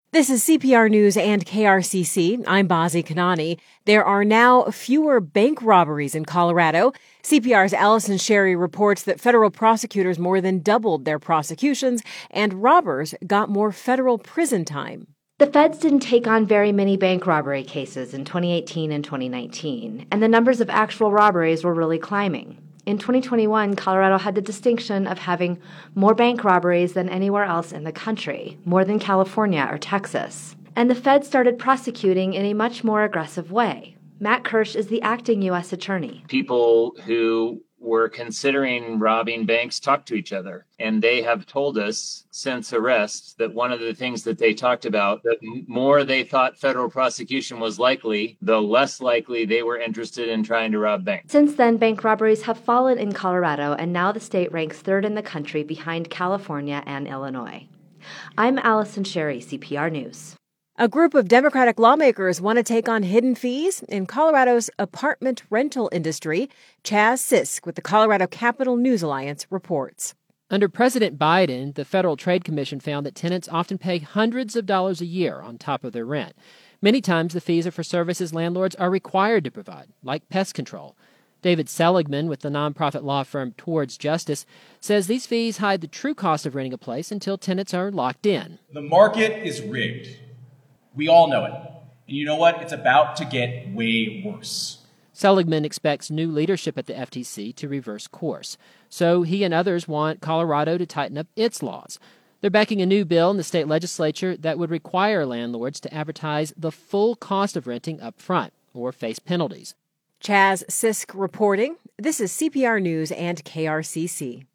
This is CPR News and KRCC. I'm Bazi Kanani. There are now fewer bank robberies in Colorado. CPR's Allison Sherry reports that federal prosecutors more than doubled their prosecutions, and robbers got more federal prison time. The feds didn't take on very many bank robbery cases in 2018 and 2019, and the numbers of actual robberies were really climbing. In 2021, Colorado had the distinction of having more bank robberies than anywhere else in the country, more than California or Texas. And the feds started prosecuting in a much more aggressive way. Matt Kirsch is the acting U.S. attorney. People who were considering robbing banks talked to each other. And they have told us since arrest that one of the things that they talked about, that more they thought federal prosecution was likely, the less likely they were interested in trying to rob banks. Since then, bank robberies have fallen in Colorado, and now the state ranks third in the country behind California and Illinois. I'm Allison Sherry, CPR News. A group of Democratic lawmakers want to take on hidden fees in Colorado's apartment rental industry. Chaz Sisk with the Colorado Capital News Alliance reports. Under President Biden, the Federal Trade Commission found that tenants often pay hundreds of dollars a year on top of their rent. Many times the fees are for services landlords are required to provide, like pest control. David Seligman with the nonprofit law firm Towards Justice says these fees hide the true cost of renting a place until tenants are locked in. The market is rigged. We all know it. And you know what? It's about to get way worse. Seligman expects new leadership at the FTC to reverse course. So he and others want Colorado to tighten up its laws. They're backing a new bill in the state legislature that would require landlords to advertise the full cost of renting up front or face penalties. Chaz Sisk reporting. This is CPR News and KRCC.